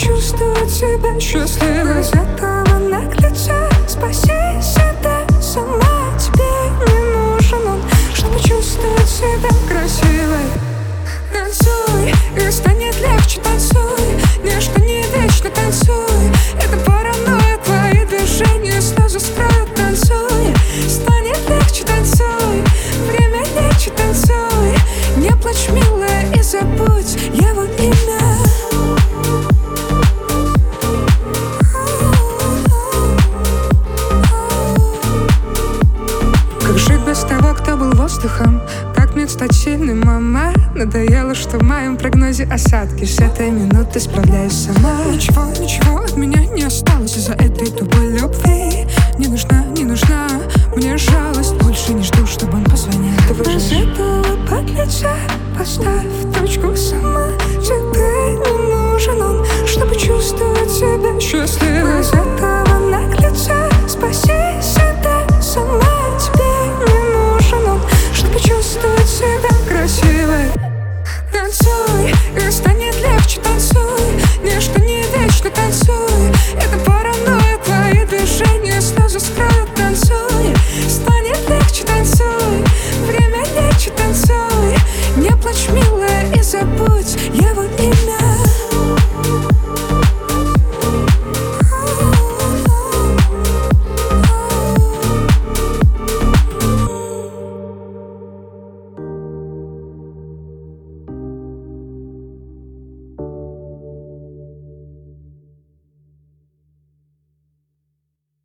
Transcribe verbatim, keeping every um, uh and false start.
чувствовать себя счастливой. Без этого наглеца спаси себя сама. Тебе не нужен он, чтобы чувствовать себя красивой. Танцуй, и станет легче, танцуй. Ничто не вечно, танцуй. Это паранойя, твои движения слезы скроют. Танцуй, станет легче, танцуй. Время лечит, танцуй. Не плачь, милая, и забудь его имя. Как жить без того, кто был воздухом? Как мне стать сильной, мама? Надоело, что в моем прогнозе осадки. С этой минуты справляюсь сама. Ничего, ничего от меня не осталось из-за этой тупой любви. Не нужна, не нужна мне жалость. Больше не жду, чтобы он позвонил. Ты выживешь. Без этого подлеца поставь точку сама.